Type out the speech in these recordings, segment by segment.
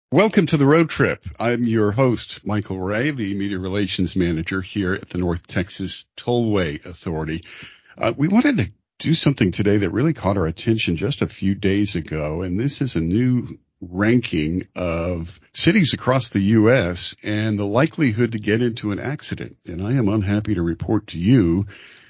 Welcome to the road trip. I'm your host, Michael Ray, the Media Relations Manager here at the North Texas Tollway Authority. We wanted to do something today that really caught our attention just a few days ago, and this is a new ranking of cities across the U.S. and the likelihood to get into an accident. And I am unhappy to report to you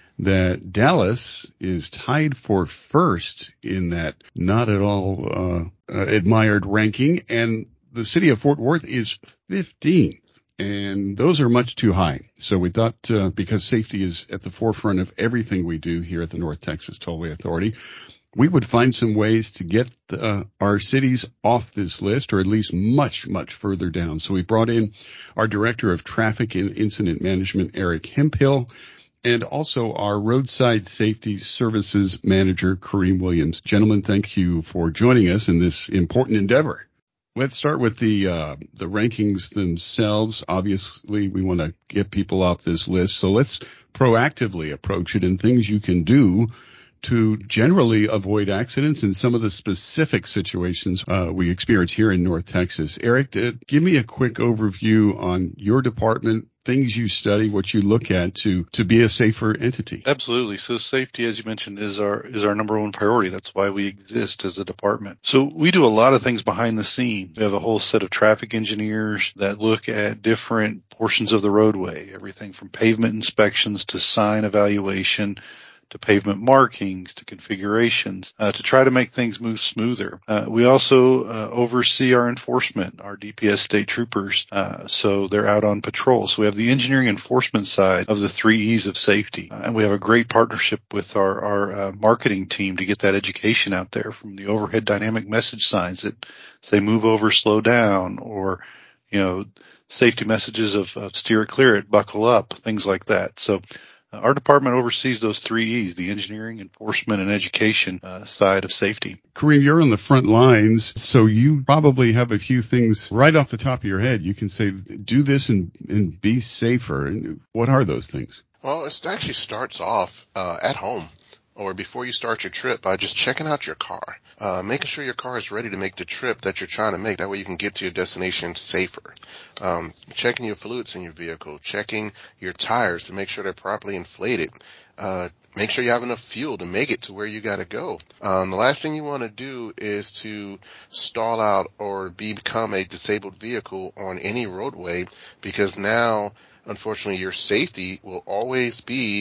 that Dallas is tied for first in that not at all admired ranking, and the city of Fort Worth is 15th, and those are much too high. So we thought, because safety is at the forefront of everything we do here at the North Texas Tollway Authority, we would find some ways to get our cities off this list, or at least much, much further down. So we brought in our Director of Traffic and Incident Management, Eric Hemphill, and also our Roadside Safety Services Manager, Kareem Williams. Gentlemen, thank you for joining us in this important endeavor. Let's start with the rankings themselves. Obviously, we want to get people off this list, so let's proactively approach it and things you can do to generally avoid accidents in some of the specific situations we experience here in North Texas. Eric, give me a quick overview on your department, things you study, what you look at to be a safer entity. Absolutely. So safety, as you mentioned, is our number one priority. That's why we exist as a department. So we do a lot of things behind the scenes. We have a whole set of traffic engineers that look at different portions of the roadway, everything from pavement inspections to sign evaluation, to pavement markings, to configurations, to try to make things move smoother. We also oversee our enforcement, our DPS state troopers, so they're out on patrol. So we have the engineering enforcement side of the 3 E's of safety. And we have a great partnership with our marketing team to get that education out there, from the overhead dynamic message signs that say move over, slow down, or, safety messages of steer it, clear it, buckle up, things like that. So our department oversees those 3 E's, the engineering, enforcement, and education side of safety. Kareem, you're on the front lines, so you probably have a few things right off the top of your head. You can say, do this and be safer. And what are those things? Well, it actually starts off at home, or before you start your trip, by just checking out your car, making sure your car is ready to make the trip that you're trying to make. That way you can get to your destination safer. Checking your fluids in your vehicle, checking your tires to make sure they're properly inflated. Make sure you have enough fuel to make it to where you got to go. The last thing you want to do is to stall out or become a disabled vehicle on any roadway, because now, unfortunately, your safety will always be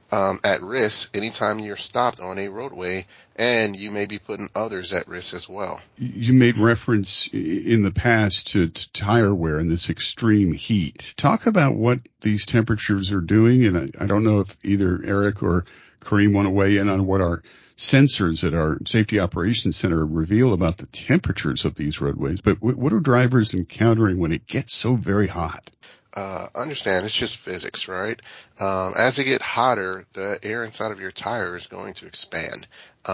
at risk anytime you're stopped on a roadway, and you may be putting others at risk as well. You made reference in the past to tire wear in this extreme heat. Talk about what these temperatures are doing, and I don't know if either Eric or Kareem want to weigh in on what our sensors at our Safety Operations Center reveal about the temperatures of these roadways, but what are drivers encountering when it gets so very hot? Understand, it's just physics, right? As they get hotter, the air inside of your tire is going to expand.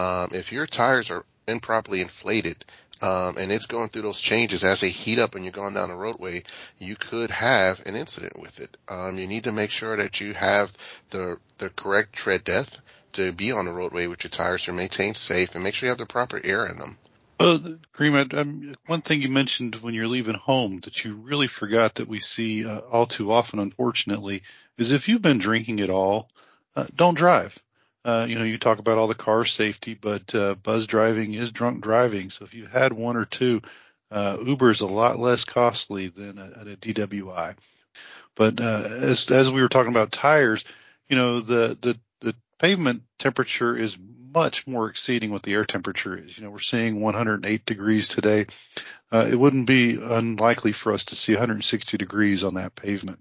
If your tires are improperly inflated, and it's going through those changes as they heat up and you're going down the roadway, you could have an incident with it. You need to make sure that you have the correct tread depth to be on the roadway with your tires to maintain safe, and make sure you have the proper air in them. Well, Kareem, one thing you mentioned when you're leaving home that you really forgot that we see all too often, unfortunately, is if you've been drinking at all, don't drive. You talk about all the car safety, but buzz driving is drunk driving. So if you had one or two, Uber is a lot less costly than a DWI. But as we were talking about tires, the pavement temperature is much more exceeding what the air temperature is. We're seeing 108 degrees today. It wouldn't be unlikely for us to see 160 degrees on that pavement.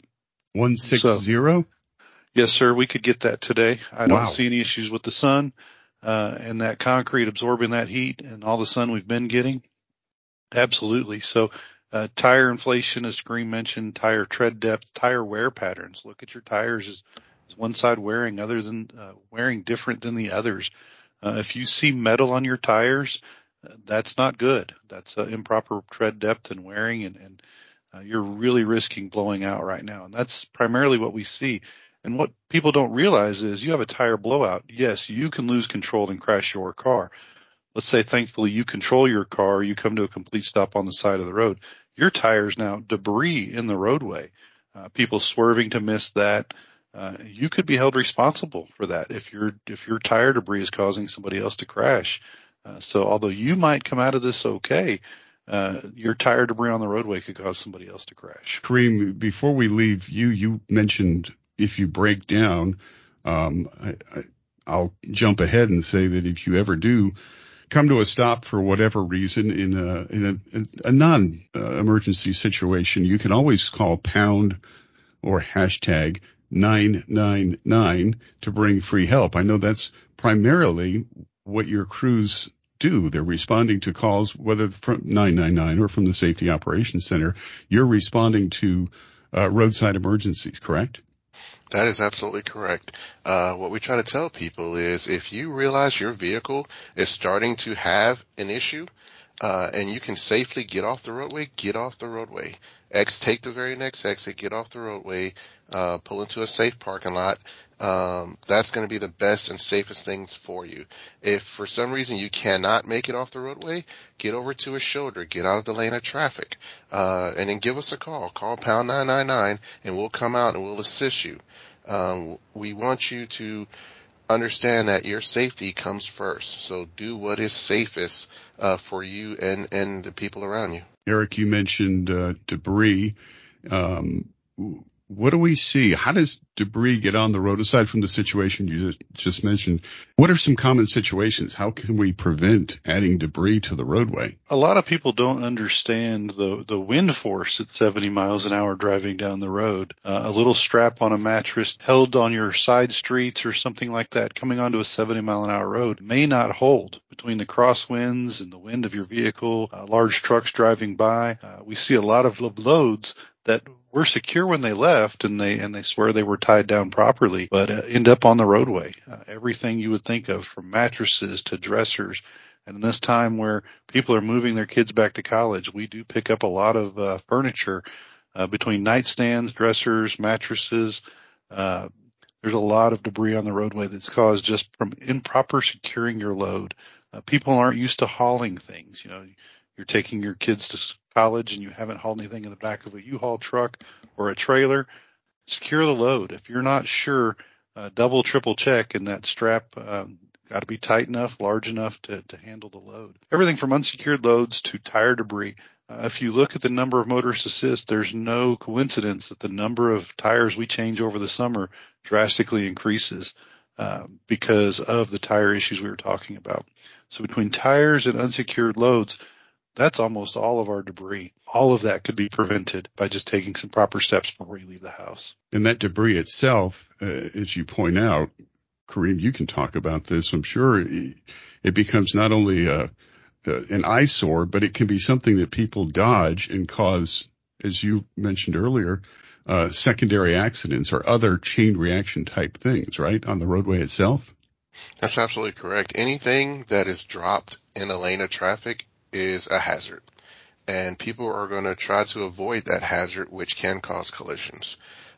160? Yes, sir. We could get that today. I Wow. don't see any issues with the sun, and that concrete absorbing that heat and all the sun we've been getting. Absolutely. So, tire inflation, as Kareem mentioned, tire tread depth, tire wear patterns. Look at your tires. Is one side wearing wearing different than the others? If you see metal on your tires, that's not good. That's improper tread depth and wearing, and you're really risking blowing out right now. And that's primarily what we see. And what people don't realize is you have a tire blowout. Yes, you can lose control and crash your car. Let's say, thankfully, you control your car, you come to a complete stop on the side of the road. your tire's now debris in the roadway. People swerving to miss that. You could be held responsible for that if your tire debris is causing somebody else to crash. So although you might come out of this okay, your tire debris on the roadway could cause somebody else to crash. Kareem, before we leave, you mentioned if you break down, I'll jump ahead and say that if you ever do come to a stop for whatever reason in a non-emergency situation, you can always call pound or hashtag 999 to bring free help. I know that's primarily what your crews do. They're responding to calls, whether from 999 or from the Safety Operations Center. You're responding to roadside emergencies, correct? That is absolutely correct. What we try to tell people is if you realize your vehicle is starting to have an issue, and you can safely get off the roadway, get off the roadway. Take the very next exit, get off the roadway, pull into a safe parking lot. That's going to be the best and safest things for you. If for some reason you cannot make it off the roadway, get over to a shoulder, get out of the lane of traffic, and then give us a call. Call pound 999 and we'll come out and we'll assist you. We want you to understand that your safety comes first. So do what is safest for you and the people around you. Eric, you mentioned debris. What do we see? How does debris get on the road, aside from the situation you just mentioned? What are some common situations? How can we prevent adding debris to the roadway? A lot of people don't understand the wind force at 70 miles an hour driving down the road. A little strap on a mattress held on your side streets or something like that coming onto a 70 mile an hour road may not hold between the crosswinds and the wind of your vehicle, large trucks driving by. We see a lot of loads that were secure when they left and they swear they were tied down properly, but end up on the roadway. Everything you would think of, from mattresses to dressers. And in this time where people are moving their kids back to college, we do pick up a lot of furniture between nightstands, dressers, mattresses. There's a lot of debris on the roadway that's caused just from improper securing your load. People aren't used to hauling things. You know, you're taking your kids to college and you haven't hauled anything in the back of a U-Haul truck or a trailer. Secure the load. If you're not sure, double, triple check, and that strap got to be tight enough, large enough to handle the load. Everything from unsecured loads to tire debris. If you look at the number of motorist assists, there's no coincidence that the number of tires we change over the summer drastically increases because of the tire issues we were talking about. So between tires and unsecured loads, that's almost all of our debris. All of that could be prevented by just taking some proper steps before you leave the house. And that debris itself, as you point out, Kareem, you can talk about this. I'm sure it becomes not only an eyesore, but it can be something that people dodge and cause, as you mentioned earlier, secondary accidents or other chain reaction type things, right, on the roadway itself? That's absolutely correct. Anything that is dropped in a lane of traffic is a hazard, and people are going to try to avoid that hazard, which can cause collisions.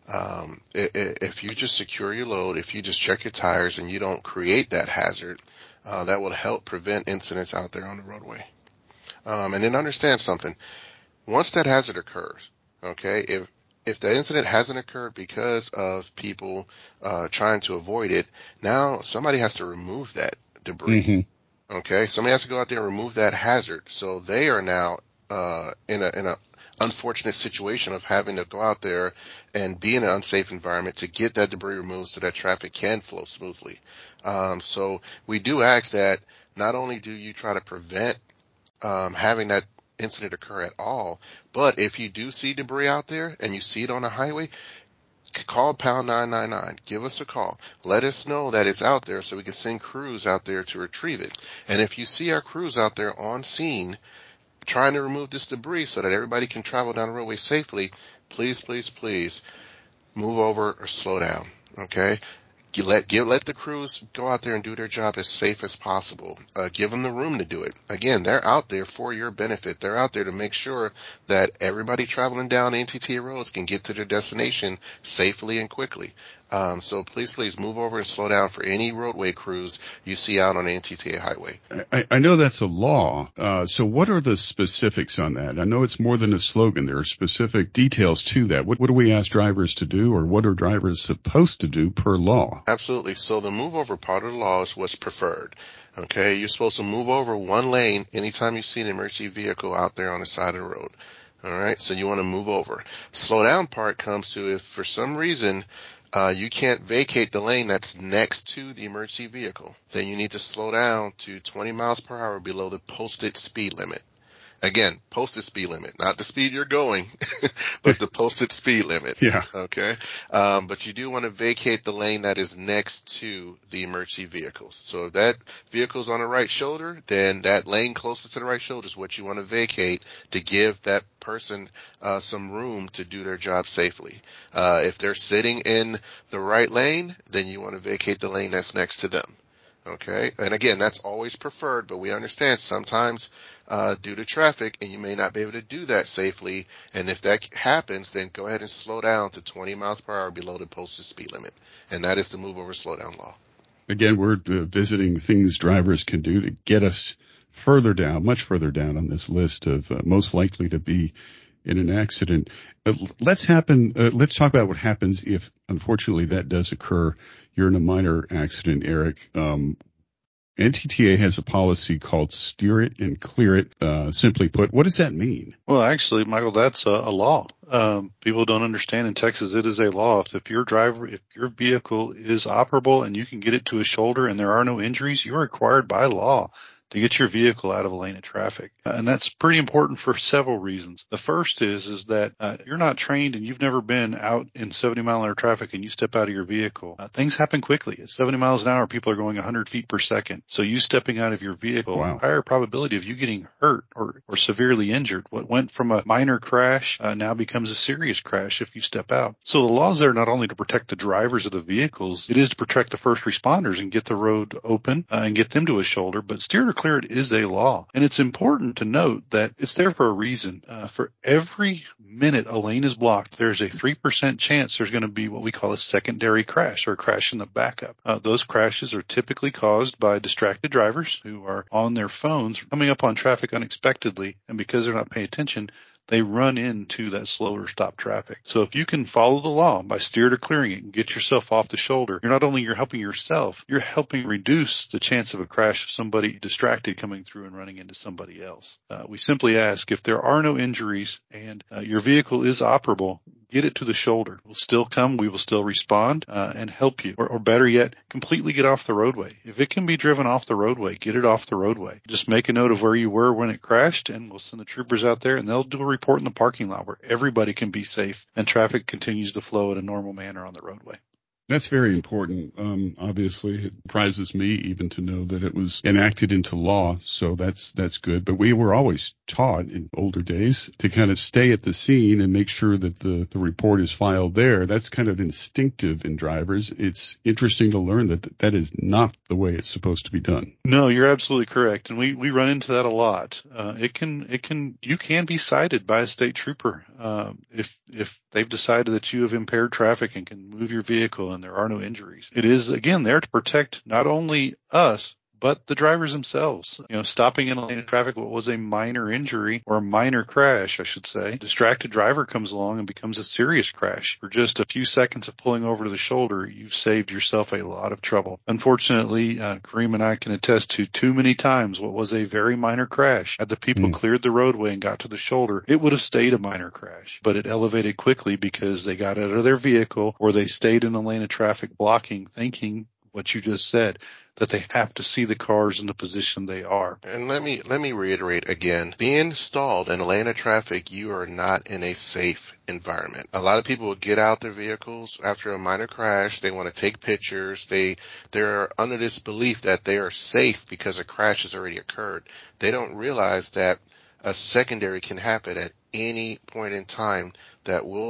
If you just secure your load, if you just check your tires and you don't create that hazard, that will help prevent incidents out there on the roadway. And then understand something. Once that hazard occurs, okay, if the incident hasn't occurred because of people trying to avoid it, now somebody has to remove that debris. Mm-hmm. Okay, somebody has to go out there and remove that hazard. So they are now in a unfortunate situation of having to go out there and be in an unsafe environment to get that debris removed so that traffic can flow smoothly. So we do ask that not only do you try to prevent having that incident occur at all, but if you do see debris out there and you see it on a highway, call pound 999. Give us a call. Let us know that it's out there so we can send crews out there to retrieve it. And if you see our crews out there on scene trying to remove this debris so that everybody can travel down the roadway safely, please, please, please move over or slow down. Okay? Let the crews go out there and do their job as safe as possible. Give them the room to do it. Again, they're out there for your benefit. They're out there to make sure that everybody traveling down NTTA roads can get to their destination safely and quickly. So please move over and slow down for any roadway crews you see out on the NTTA highway. I know that's a law. So what are the specifics on that? I know it's more than a slogan. There are specific details to that. What do we ask drivers to do, or what are drivers supposed to do per law? Absolutely. So the move over part of the law is what's preferred. Okay. You're supposed to move over one lane anytime you see an emergency vehicle out there on the side of the road. All right. So you want to move over. Slow down part comes to if for some reason you can't vacate the lane that's next to the emergency vehicle, then you need to slow down to 20 miles per hour below the posted speed limit. Again, posted speed limit, not the speed you're going, but the posted speed limits. Yeah. Okay. But you do want to vacate the lane that is next to the emergency vehicles. So if that vehicle's on the right shoulder, then that lane closest to the right shoulder is what you want to vacate to give that person some room to do their job safely. If they're sitting in the right lane, then you want to vacate the lane that's next to them. Okay. And again, that's always preferred, but we understand sometimes, due to traffic, and you may not be able to do that safely. And if that happens, then go ahead and slow down to 20 miles per hour below the posted speed limit. And that is the move over slow down law. Again, we're visiting things drivers can do to get us further down, much further down on this list of most likely to be in an accident. Let's talk about what happens if, unfortunately, that does occur. You're in a minor accident, Eric. NTTA has a policy called steer it and clear it. Simply put, what does that mean? Well, actually, Michael, that's a law. People don't understand in Texas it is a law. If your vehicle is operable and you can get it to a shoulder and there are no injuries, you're required by law to get your vehicle out of a lane of traffic. And that's pretty important for several reasons. The first is that you're not trained and you've never been out in 70-mile-an-hour traffic and you step out of your vehicle. Things happen quickly. At 70 miles an hour, people are going 100 feet per second. So you stepping out of your vehicle, Wow. higher probability of you getting hurt or severely injured. What went from a minor crash now becomes a serious crash if you step out. So the law's there not only to protect the drivers of the vehicles, it is to protect the first responders and get the road open and get them to a shoulder. But steer to clear it is a law. And it's important to note that it's there for a reason. For every minute a lane is blocked, there's a 3% chance there's going to be what we call a secondary crash or a crash in the backup. Those crashes are typically caused by distracted drivers who are on their phones coming up on traffic unexpectedly, and because they're not paying attention, they run into that slow or stop traffic. So if you can follow the law by steer or clearing it and get yourself off the shoulder, you're helping yourself, you're helping reduce the chance of a crash of somebody distracted coming through and running into somebody else. We simply ask if there are no injuries and your vehicle is operable, get it to the shoulder. We'll still come. We will still respond and help you. Or better yet, completely get off the roadway. If it can be driven off the roadway, get it off the roadway. Just make a note of where you were when it crashed, and we'll send the troopers out there, and they'll do a report in the parking lot where everybody can be safe and traffic continues to flow in a normal manner on the roadway. That's very important. Obviously, it surprises me even to know that it was enacted into law. So that's good. But we were always taught in older days to kind of stay at the scene and make sure that the report is filed there. That's kind of instinctive in drivers. It's interesting to learn that that is not the way it's supposed to be done. No, you're absolutely correct. And we run into that a lot. You can be cited by a state trooper, if they've decided that you have impaired traffic and can move your vehicle and there are no injuries. It is, again, there to protect not only us, but the drivers themselves. Stopping in a lane of traffic, what was a minor injury or a minor crash, I should say. Distracted driver comes along and becomes a serious crash. For just a few seconds of pulling over to the shoulder, you've saved yourself a lot of trouble. Unfortunately, Kareem and I can attest to too many times what was a very minor crash. Had the people cleared the roadway and got to the shoulder, it would have stayed a minor crash, but it elevated quickly because they got out of their vehicle or they stayed in a lane of traffic blocking, thinking what you just said, that they have to see the cars in the position they are. And let me reiterate again, being stalled in a lane of traffic, you are not in a safe environment. A lot of people will get out their vehicles after a minor crash. They want to take pictures. They're under this belief that they are safe because a crash has already occurred. They don't realize that a secondary can happen at any point in time that will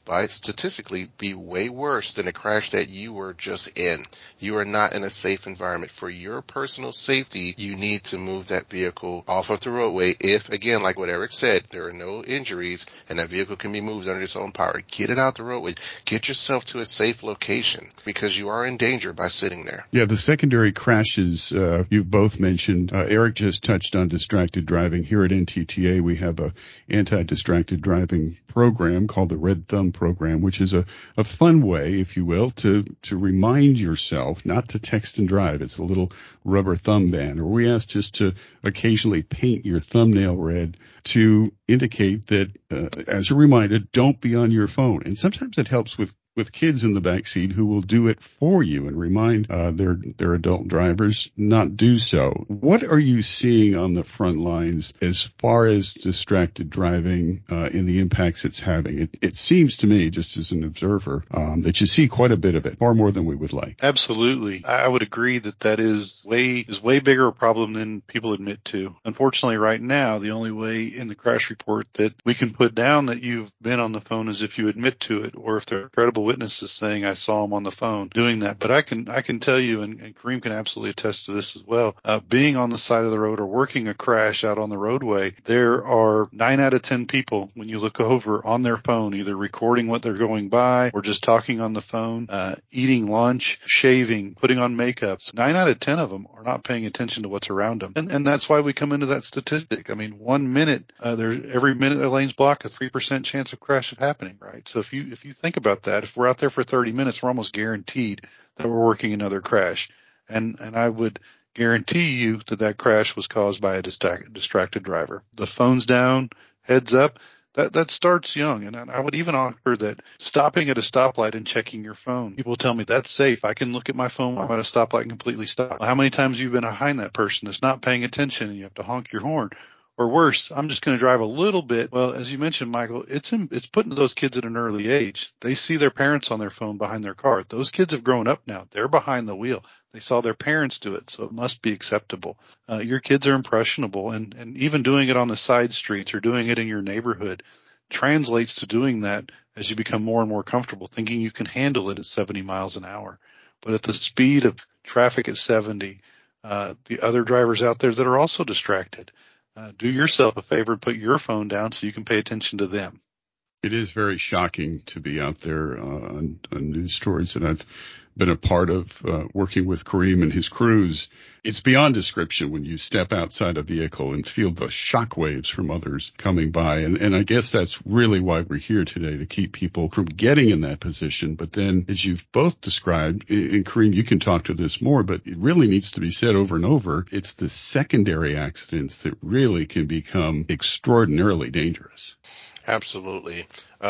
might statistically be way worse than a crash that you were just in. You are not in a safe environment. For your personal safety, you need to move that vehicle off of the roadway. If, again, like what Eric said, there are no injuries and that vehicle can be moved under its own power, get it out the roadway. Get yourself to a safe location because you are in danger by sitting there. Yeah, the secondary crashes you've both mentioned. Eric just touched on distracted driving. Here at NTTA, we have a anti-distracted driving program called the Red Thumb Program, which is a fun way, if you will, to remind yourself not to text and drive. It's a little rubber thumb band, or we ask just to occasionally paint your thumbnail red to indicate that, as a reminder, don't be on your phone. And sometimes it helps with kids in the back seat who will do it for you and remind their adult drivers not do so. What are you seeing on the front lines as far as distracted driving and the impacts it's having? It seems to me, just as an observer, that you see quite a bit of it, far more than we would like. Absolutely. I would agree that is way bigger a problem than people admit to. Unfortunately, right now, the only way in the crash report that we can put down that you've been on the phone is if you admit to it, or if there are credible witnesses saying I saw him on the phone doing that. But I can tell you, and Kareem can absolutely attest to this as well, being on the side of the road or working a crash out on the roadway, there are 9 out of 10 people when you look over on their phone, either recording what they're going by or just talking on the phone, eating lunch, shaving, putting on makeup. 9 out of 10 of them are not paying attention to what's around them. And that's why we come into that statistic. I mean, 1 minute, every minute a lane's blocked, a 3% chance of crash of happening, right? So if you think about that, if we're out there for 30 minutes, we're almost guaranteed that we're working another crash. And I would guarantee you that crash was caused by a distracted driver. The phone's down, heads up. That starts young. And I would even offer that stopping at a stoplight and checking your phone. People tell me that's safe. I can look at my phone while I'm at a stoplight and completely stop. How many times have you been behind that person that's not paying attention and you have to honk your horn? Or worse, I'm just going to drive a little bit. Well, as you mentioned, Michael, it's putting those kids at an early age. They see their parents on their phone behind their car. Those kids have grown up now. They're behind the wheel. They saw their parents do it, so it must be acceptable. Your kids are impressionable, and even doing it on the side streets or doing it in your neighborhood translates to doing that as you become more and more comfortable, thinking you can handle it at 70 miles an hour. But at the speed of traffic at 70, the other drivers out there that are also distracted, do yourself a favor and put your phone down so you can pay attention to them. It is very shocking to be out there on news stories that I've been a part of, working with Kareem and his crews. It's beyond description when you step outside a vehicle and feel the shock waves from others coming by. And I guess that's really why we're here today, to keep people from getting in that position. But then, as you've both described, and Kareem, you can talk to this more, but it really needs to be said over and over, it's the secondary accidents that really can become extraordinarily dangerous. Absolutely.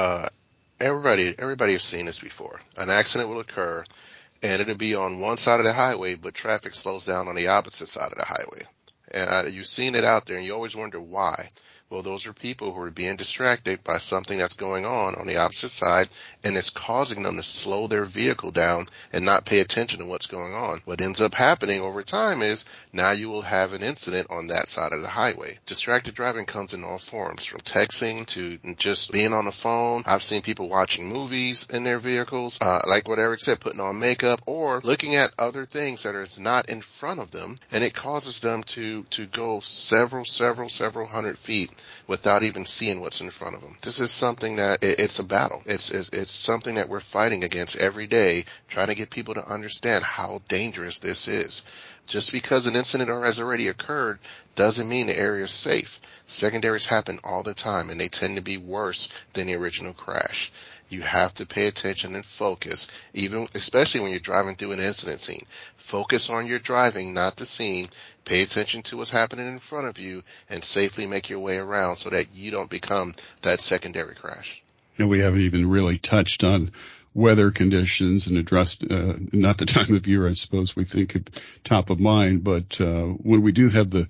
Everybody has seen this before. An accident will occur and it'll be on one side of the highway, but traffic slows down on the opposite side of the highway. And you've seen it out there and you always wonder why. Well, those are people who are being distracted by something that's going on the opposite side, and it's causing them to slow their vehicle down and not pay attention to what's going on. What ends up happening over time is now you will have an incident on that side of the highway. Distracted driving comes in all forms, from texting to just being on the phone. I've seen people watching movies in their vehicles, like what Eric said, putting on makeup or looking at other things that are not in front of them, and it causes them to go several hundred feet without even seeing what's in front of them. This is something that it's a battle. It's something that we're fighting against every day, trying to get people to understand how dangerous this is. Just because an incident has already occurred doesn't mean the area is safe. Secondaries happen all the time, and they tend to be worse than the original crash. You have to pay attention and focus, especially when you're driving through an incident scene. Focus on your driving, not the scene. Pay attention to what's happening in front of you and safely make your way around so that you don't become that secondary crash. And we haven't even really touched on weather conditions and addressed, not the time of year, I suppose we think top of mind, but when we do have the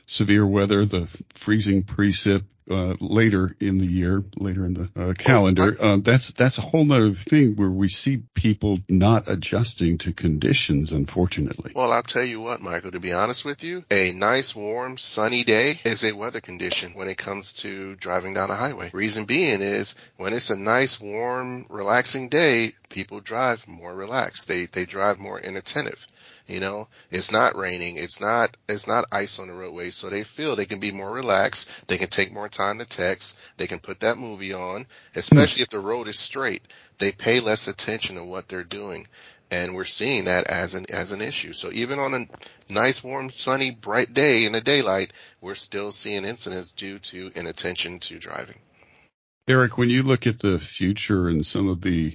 severe weather, the freezing precip, later in the year, later in the calendar. That's a whole nother thing where we see people not adjusting to conditions, unfortunately. Well, I'll tell you what, Michael, to be honest with you, a nice, warm, sunny day is a weather condition when it comes to driving down a highway. Reason being is when it's a nice, warm, relaxing day, people drive more relaxed. They drive more inattentive. You know, it's not raining. It's not ice on the roadway. So they feel they can be more relaxed. They can take more time to text. They can put that movie on, especially if the road is straight. They pay less attention to what they're doing. And we're seeing that as an issue. So even on a nice, warm, sunny, bright day in the daylight, we're still seeing incidents due to inattention to driving. Eric, when you look at the future and some of the,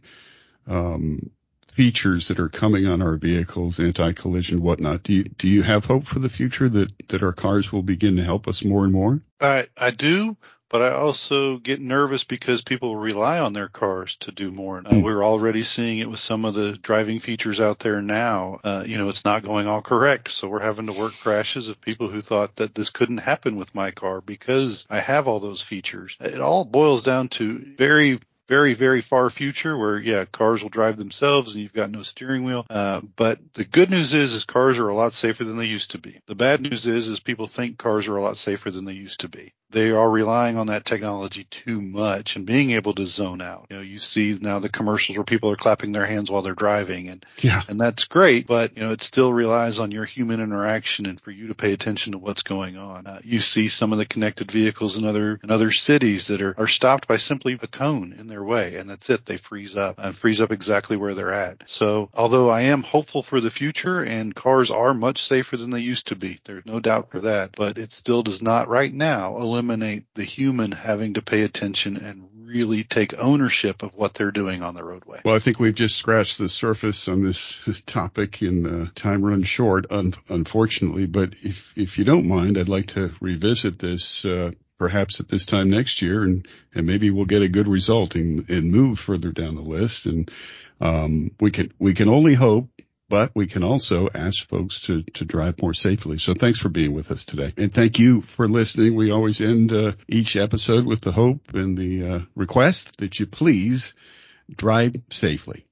features that are coming on our vehicles, anti-collision, whatnot, do you have hope for the future that our cars will begin to help us more and more? I do, but I also get nervous because people rely on their cars to do more. We're already seeing it with some of the driving features out there now. It's not going all correct. So we're having to work crashes of people who thought that this couldn't happen with my car because I have all those features. It all boils down to very, very far future where, cars will drive themselves and you've got no steering wheel. But the good news is cars are a lot safer than they used to be. The bad news is people think cars are a lot safer than they used to be. They are relying on that technology too much and being able to zone out. You see now the commercials where people are clapping their hands while they're driving and that's great, but it still relies on your human interaction and for you to pay attention to what's going on. You see some of the connected vehicles in other cities that are stopped by simply a cone in their way, and that's it. They freeze up exactly where they're at. So although I am hopeful for the future and cars are much safer than they used to be, there's no doubt for that, but it still does not right now eliminate the human having to pay attention and really take ownership of what they're doing on the roadway. Well, I think we've just scratched the surface on this topic and time runs short, unfortunately, but if you don't mind, I'd like to revisit this perhaps at this time next year, and maybe we'll get a good result and move further down the list. And we can only hope, but we can also ask folks to drive more safely. So thanks for being with us today. And thank you for listening. We always end each episode with the hope and the request that you please drive safely.